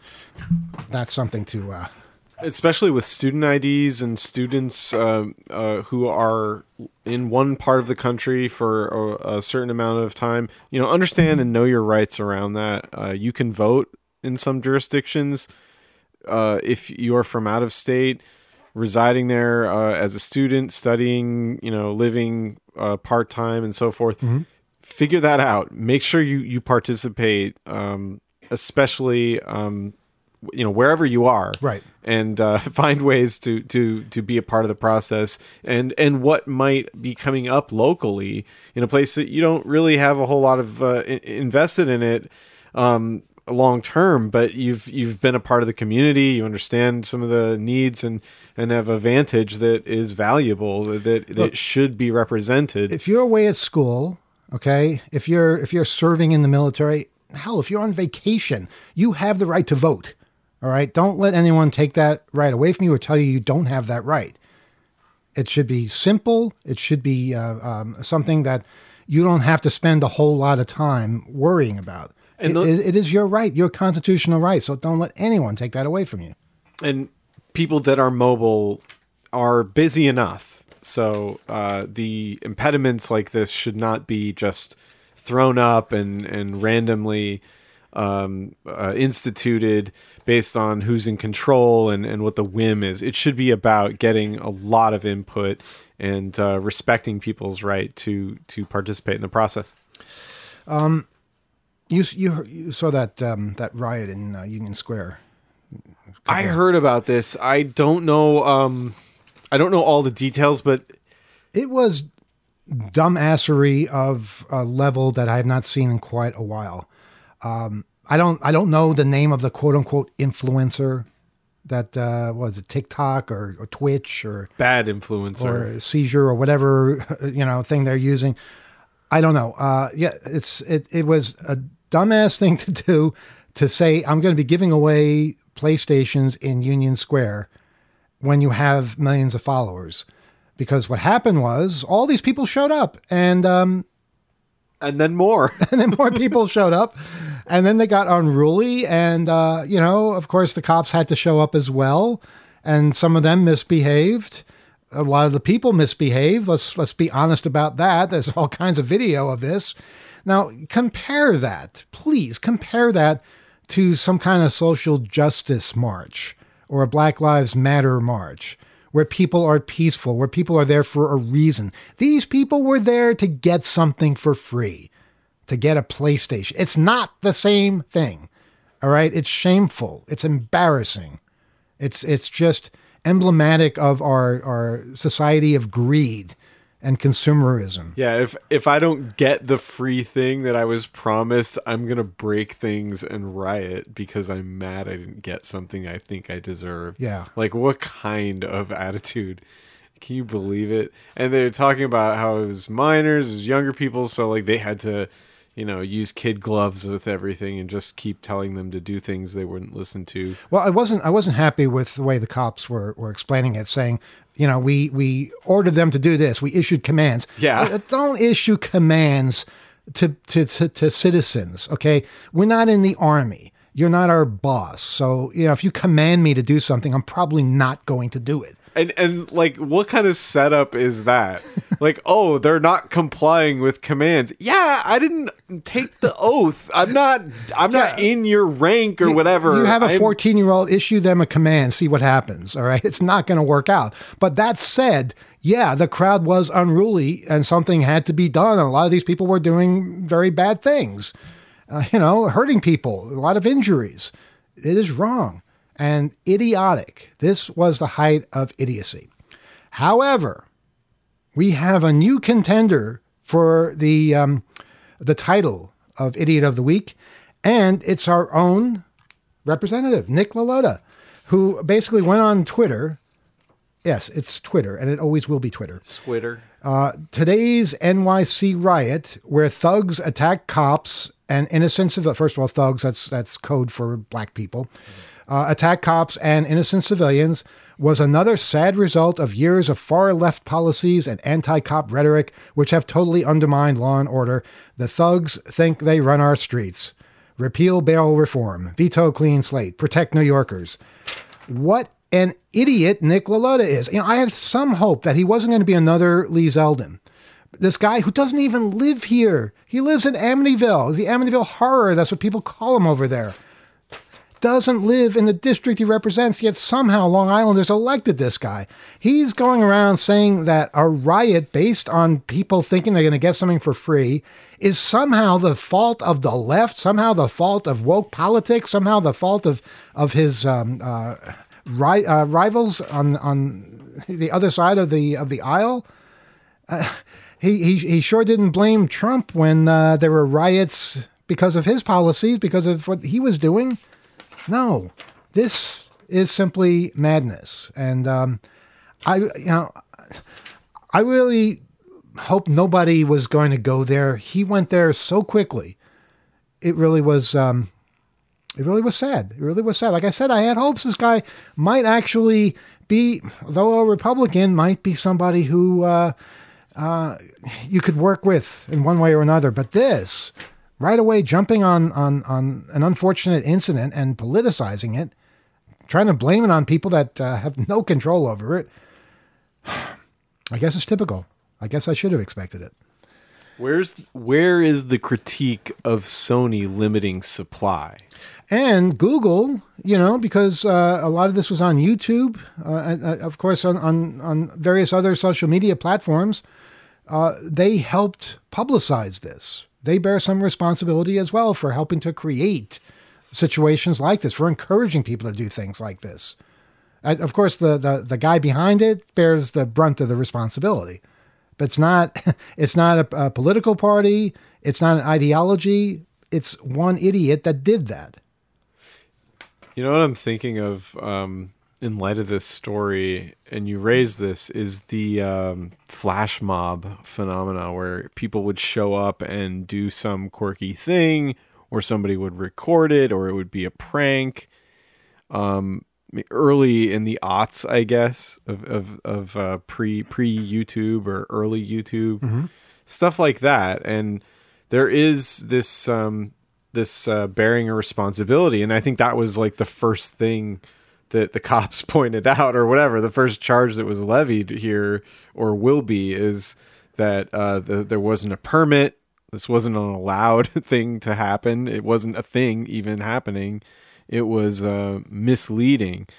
that's something to... Uh, Especially with student I Ds and students uh, uh, who are in one part of the country for a, a certain amount of time, you know, understand and know your rights around that. Uh, you can vote in some jurisdictions uh, if you are from out of state, residing there uh, as a student, studying, you know, living uh, part-time and so forth. Mm-hmm. Figure that out. Make sure you, you participate, um, especially... Um, you know, wherever you are, right, and uh, find ways to to to be a part of the process, and and what might be coming up locally in a place that you don't really have a whole lot of uh, in- invested in it um, long term, but you've you've been a part of the community, you understand some of the needs, and and have a vantage that is valuable, that that Look, should be represented. If you're away at school, okay, if you're if you're serving in the military, hell, if you're on vacation, you have the right to vote. All right. Don't let anyone take that right away from you or tell you you don't have that right. It should be simple. It should be uh, um, something that you don't have to spend a whole lot of time worrying about. And it, the, it is your right, your constitutional right. So don't let anyone take that away from you. And people that are mobile are busy enough. So uh, the impediments like this should not be just thrown up and, and randomly um, uh, instituted based on who's in control and, and what the whim is. It should be about getting a lot of input and uh, respecting people's right to to participate in the process. Um, you you, you saw that um, that riot in uh, Union Square. I heard about this. I don't know. Um, I don't know all the details, but it was dumbassery of a level that I have not seen in quite a while. Um, I don't I don't know the name of the quote unquote influencer that uh, was it TikTok or, or Twitch or bad influencer or Seizure or whatever you know thing they're using. I don't know. Uh, yeah, it's it it was a dumbass thing to do to say I'm going to be giving away PlayStations in Union Square when you have millions of followers. Because what happened was all these people showed up, and um, and then more, and then more people showed up, and then they got unruly, and uh, you know, of course, the cops had to show up as well, and some of them misbehaved. A lot of the people misbehaved. Let's let's be honest about that. There's all kinds of video of this. Now, compare that, please compare that to some kind of social justice march or a Black Lives Matter march, where people are peaceful, where people are there for a reason. These people were there to get something for free, to get a PlayStation. It's not the same thing, all right? It's shameful. It's embarrassing. It's it's just emblematic of our, our society of greed and consumerism. Yeah, if if I don't get the free thing that I was promised, I'm going to break things and riot because I'm mad I didn't get something I think I deserve. Yeah. Like, what kind of attitude? Can you believe it? And they're talking about how it was minors, it was younger people, so like they had to, you know, use kid gloves with everything and just keep telling them to do things they wouldn't listen to. Well, I wasn't I wasn't happy with the way the cops were, were explaining it, saying, you know, we, we ordered them to do this. We issued commands. Yeah. Don't issue commands to, to, to, to citizens, okay? We're not in the army. You're not our boss. So, you know, if you command me to do something, I'm probably not going to do it. And, and like, what kind of setup is that? Like, oh, they're not complying with commands. Yeah, I didn't take the oath. I'm not, I'm yeah. not in your rank or you, whatever. You have a I'm, fourteen-year-old, issue them a command, see what happens, all right? It's not going to work out. But that said, yeah, the crowd was unruly and something had to be done. A lot of these people were doing very bad things, uh, you know, hurting people, a lot of injuries. It is wrong and idiotic. This was the height of idiocy. However, we have a new contender for the um, the title of Idiot of the Week, and it's our own representative, Nick LaLota, who basically went on Twitter. Yes, it's Twitter, and it always will be Twitter. Twitter. Uh, today's N Y C riot, where thugs attack cops and innocent civilians. First of all, thugs, that's, that's code for black people. Uh, attack cops and innocent civilians, was another sad result of years of far-left policies and anti-cop rhetoric, which have totally undermined law and order. The thugs think they run our streets. Repeal bail reform. Veto clean slate. Protect New Yorkers. What an idiot Nick LaLota is. You know, I had some hope that he wasn't going to be another Lee Zeldin. This guy who doesn't even live here. He lives in Amityville. The Amityville Horror, that's what people call him over there. Doesn't live in the district he represents, yet somehow Long Islanders elected this guy. He's going around saying that a riot based on people thinking they're going to get something for free is somehow the fault of the left, somehow the fault of woke politics, somehow the fault of of his um, uh, ri- uh, rivals on on the other side of the of the aisle. Uh, he, he he sure didn't blame Trump when uh, there were riots because of his policies, because of what he was doing. No, this is simply madness. And um, I, you know, I really hope nobody was going to go there. He went there so quickly. It really was, um, it really was sad. It really was sad. Like I said, I had hopes this guy might actually be, though a Republican, might be somebody who uh, uh, you could work with in one way or another. But this... right away, jumping on, on, on an unfortunate incident and politicizing it, trying to blame it on people that uh, have no control over it. I guess it's typical. I guess I should have expected it. Where's where is the critique of Sony limiting supply? And Google, you know, because uh, a lot of this was on YouTube, uh, and, uh, of course, on, on, on various other social media platforms, uh, they helped publicize this. They bear some responsibility as well for helping to create situations like this, for encouraging people to do things like this. And of course, the, the, the guy behind it bears the brunt of the responsibility. But it's not, it's not a, a political party. It's not an ideology. It's one idiot that did that. You know what I'm thinking of um, in light of this story, and you raised this, is the um, flash mob phenomena where people would show up and do some quirky thing, or somebody would record it, or it would be a prank. Um, early in the aughts, I guess, of of, of uh, pre pre YouTube or early YouTube, mm-hmm. stuff like that. And there is this um, this uh, bearing a responsibility, and I think that was like the first thing that the cops pointed out, or whatever. The first charge that was levied here, or will be, is that uh, the, there wasn't a permit. This wasn't an allowed thing to happen. It wasn't a thing even happening. It was uh, misleading.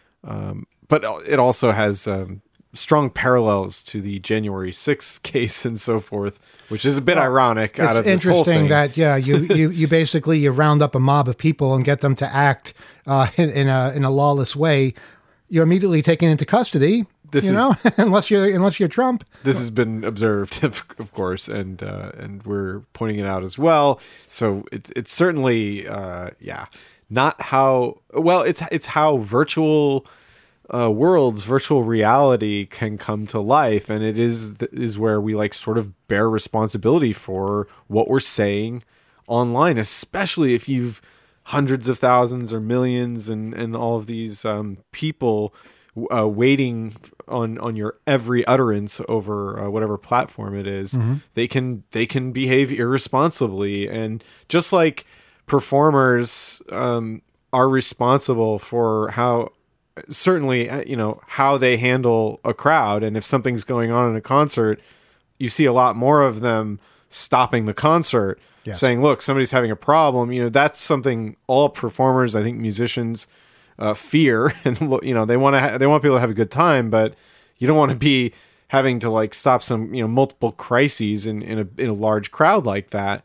Um, but it also has um, strong parallels to the January sixth case and so forth, which is a bit well, ironic out of this whole thing. It's interesting that, yeah, you, you, you basically, you round up a mob of people and get them to act uh, in, in, a, in a lawless way. You're immediately taken into custody. This you is, know, unless you're unless you're Trump. This has been observed, of, of course, and uh, and we're pointing it out as well. So it's it's certainly, uh, yeah, not how well it's it's how virtual uh, worlds, virtual reality can come to life, and it is is where we like sort of bear responsibility for what we're saying online, especially if you've hundreds of thousands or millions and and all of these um, people. Uh, waiting on, on your every utterance over uh, whatever platform it is, mm-hmm. they can they can behave irresponsibly, and just like performers um, are responsible for how certainly you know how they handle a crowd, and if something's going on in a concert, you see a lot more of them stopping the concert, yes. saying, "Look, somebody's having a problem." You know, that's something all performers, I think, musicians. Uh, fear, and you know they want to ha- they want people to have a good time, but you don't want to be having to like stop some you know multiple crises in in a in a large crowd like that.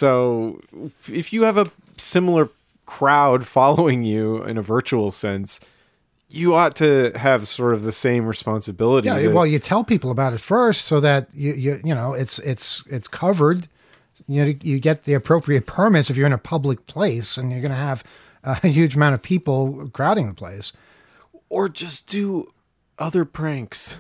So if you have a similar crowd following you in a virtual sense, you ought to have sort of the same responsibility. Yeah, to- well, you tell people about it first so that you you you know it's it's it's covered. You know, you get the appropriate permits if you're in a public place, and you're going to have a huge amount of people crowding the place. Or just do other pranks.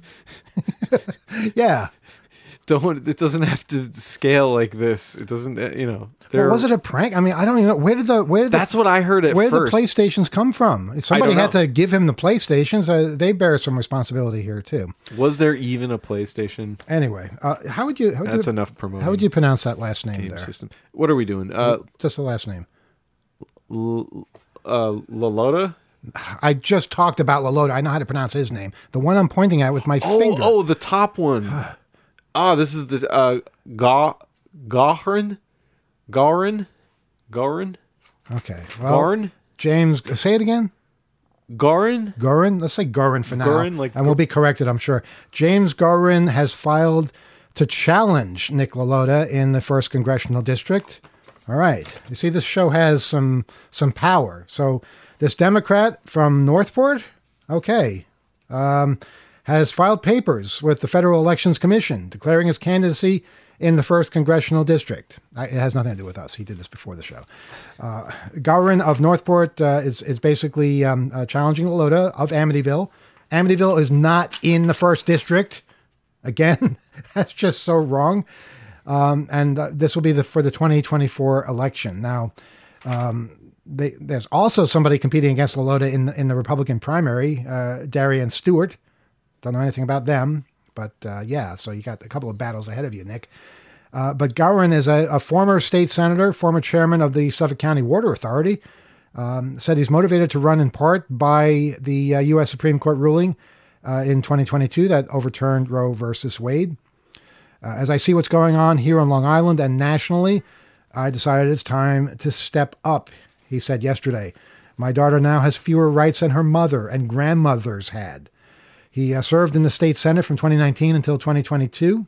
Yeah. Don't, it doesn't have to scale like this. It doesn't, you know. Well, was it a prank? I mean, I don't even know. Where did the, where did That's the, what I heard at where first. Where did the PlayStations come from? Somebody had to give him the PlayStations. Uh, they bear some responsibility here too. Was there even a PlayStation? Anyway, uh, how would you, how would That's you, enough promoting. How would you pronounce that last name game there? System. What are we doing? Uh, Just the last name. L- uh, Lalota? I just talked about Lalota. I know how to pronounce his name. The one I'm pointing at with my oh, finger. Oh, the top one. Ah, oh, this is the uh, Ga Garin, Garin, Garin. Okay, well, Garin. James, say it again. Garin. Garin. Let's say Garin for now, Garin, like, and we'll be corrected, I'm sure. James Garin has filed to challenge Nick Lalota in the first congressional district. All right. You see, this show has some some power. So this Democrat from Northport, okay, um, has filed papers with the Federal Elections Commission declaring his candidacy in the first congressional district. I, it has nothing to do with us. He did this before the show. Uh, Garin of Northport uh, is, is basically um, uh, challenging Lalota of Amityville. Amityville is not in the first district. Again, that's just so wrong. Um, and uh, this will be the for the twenty twenty-four election. Now, um, they, there's also somebody competing against Lalota in the, in the Republican primary, uh, Darian Stewart. Don't know anything about them, but uh, yeah, so you got a couple of battles ahead of you, Nick. Uh, but Garin is a, a former state senator, former chairman of the Suffolk County Water Authority, um, said he's motivated to run in part by the uh, U S Supreme Court ruling uh, in twenty twenty-two that overturned Roe versus Wade. Uh, as I see what's going on here on Long Island and nationally, I decided it's time to step up, he said yesterday. My daughter now has fewer rights than her mother and grandmothers had. He uh, served in the state Senate from twenty nineteen until twenty twenty-two.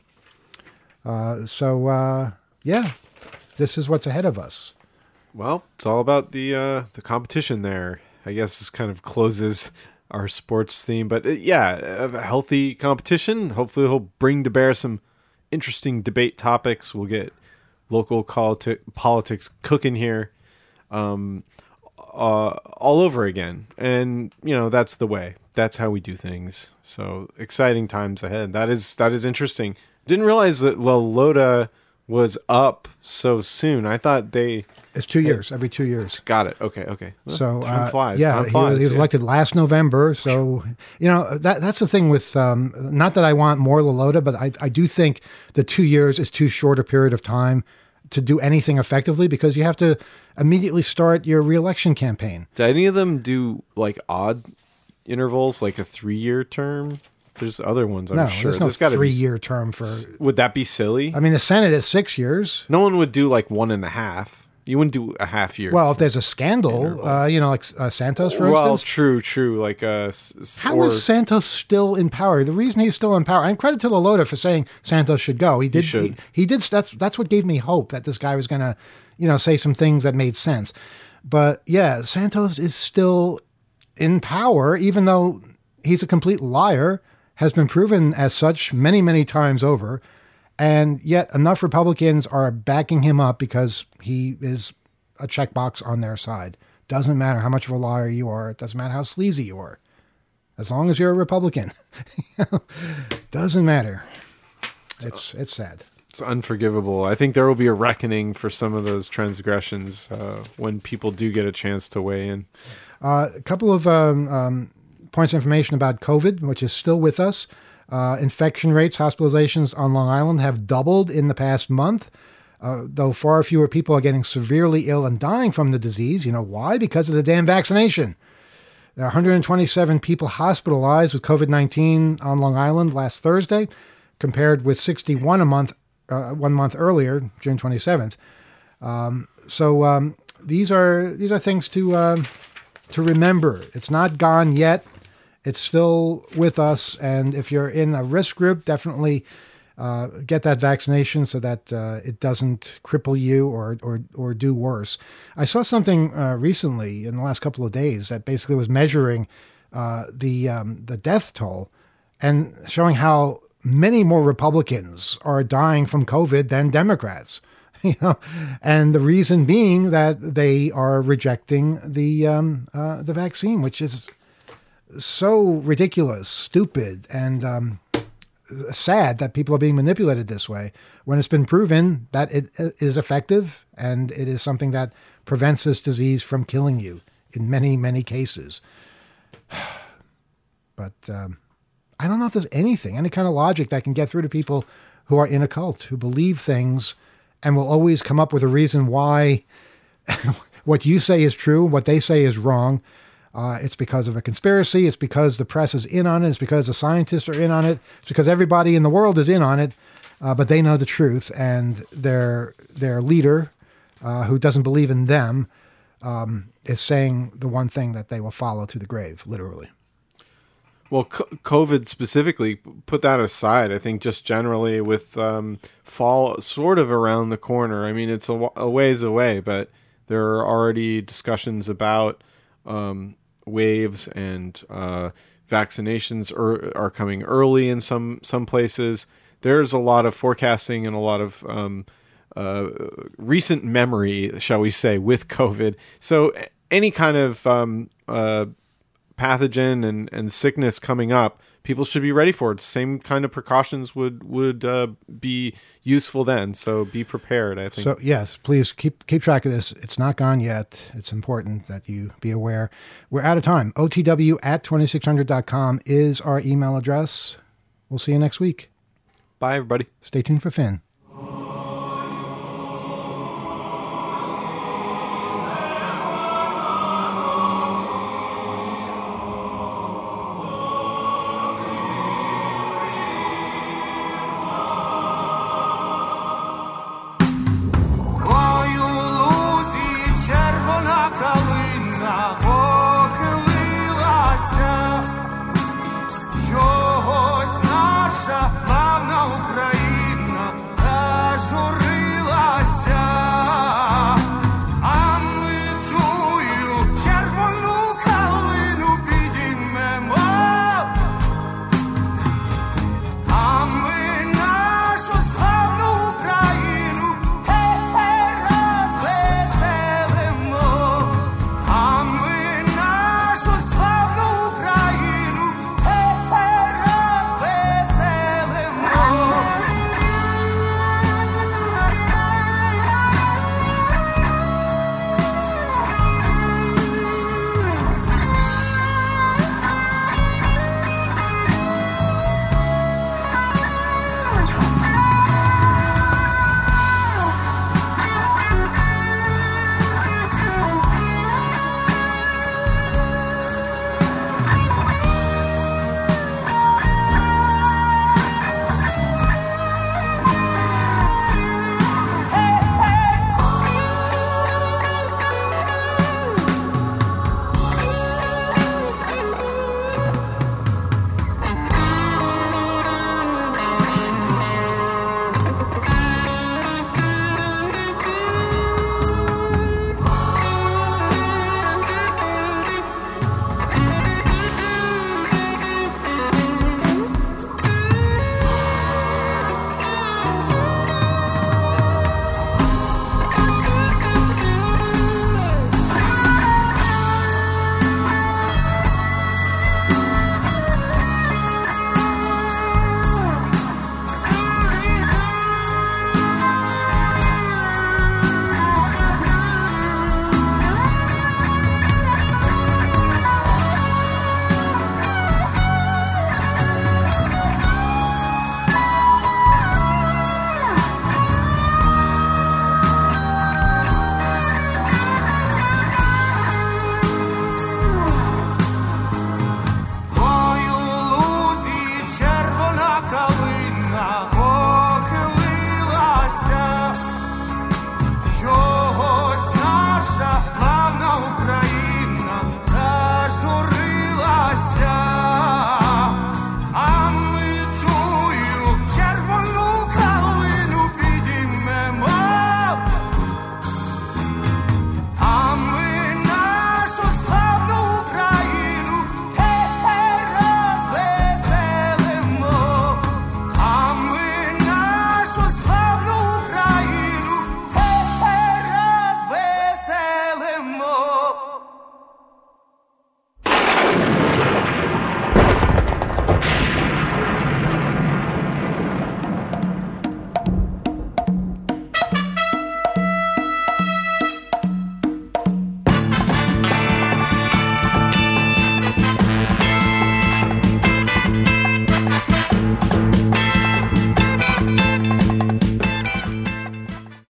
Uh, so, uh, yeah, this is what's ahead of us. Well, it's all about the uh, the competition there. I guess this kind of closes our sports theme. But uh, yeah, a healthy competition. Hopefully he'll bring to bear some interesting debate topics. We'll get local politi- politics cooking here um, uh, all over again. And, you know, that's the way. That's how we do things. So exciting times ahead. That is that is interesting. Didn't realize that Lalota was up so soon. I thought they... It's two years, every two years. Got it. Okay, okay. Well, so time uh, flies. Yeah, time he, flies, was, he was yeah. elected last November. So, you know, that that's the thing with, um, not that I want more LaLota, but I, I do think the two years is too short a period of time to do anything effectively because you have to immediately start your reelection campaign. Do any of them do like odd intervals, like a three-year term? There's other ones, I'm no, sure. there's no There's gotta be- three-year term for... Would that be silly? I mean, the Senate is six years. No one would do like one and a half. You wouldn't do a half year. Well, if there's a scandal, uh, you know, like uh, Santos, for well, instance. true, true. Like, uh, s- s- How or, is Santos still in power? The reason he's still in power, and credit to LaLota for saying Santos should go. He did. He, should. he, he did. That's that's what gave me hope that this guy was going to, you know, say some things that made sense. But yeah, Santos is still in power, even though he's a complete liar, has been proven as such many, many times over. And yet enough Republicans are backing him up because he is a checkbox on their side. Doesn't matter how much of a liar you are. It doesn't matter how sleazy you are. As long as you're a Republican. Doesn't matter. It's it's sad. It's unforgivable. I think there will be a reckoning for some of those transgressions uh, when people do get a chance to weigh in. Uh, a couple of um, um, points of information about COVID, which is still with us. Uh, infection rates, hospitalizations on Long Island have doubled in the past month, uh, though far fewer people are getting severely ill and dying from the disease. You know why? Because of the damn vaccination. There are one hundred twenty-seven people hospitalized with COVID nineteen on Long Island last Thursday, compared with sixty-one a month, uh, one month earlier, June twenty-seventh. Um, so um, these are these are things to uh, to remember. It's not gone yet. It's still with us, and if you're in a risk group, definitely uh, get that vaccination so that uh, it doesn't cripple you or or or do worse. I saw something uh, recently in the last couple of days that basically was measuring uh, the um, the death toll and showing how many more Republicans are dying from COVID than Democrats. You know, and the reason being that they are rejecting the um, uh, the vaccine, which is so ridiculous, stupid, and um, sad that people are being manipulated this way when it's been proven that it is effective and it is something that prevents this disease from killing you in many, many cases. But um, I don't know if there's anything, any kind of logic that can get through to people who are in a cult, who believe things and will always come up with a reason why what you say is true, what they say is wrong. Uh, it's because of a conspiracy. It's because the press is in on it. It's because the scientists are in on it. It's because everybody in the world is in on it, uh, but they know the truth. And their their leader, uh, who doesn't believe in them, um, is saying the one thing that they will follow to the grave, literally. Well, COVID specifically, put that aside. I think just generally with um, fall sort of around the corner. I mean, it's a, a ways away, but there are already discussions about um, waves and uh, vaccinations are, are coming early in some some places. There's a lot of forecasting and a lot of um, uh, recent memory, shall we say, with COVID. So any kind of um, uh, pathogen and, and sickness coming up, people should be ready for it. Same kind of precautions would would uh, be useful then. So be prepared, I think. So yes, please keep keep track of this. It's not gone yet. It's important that you be aware. We're out of time. O T W at twenty-six hundred dot com is our email address. We'll see you next week. Bye, everybody. Stay tuned for Finn.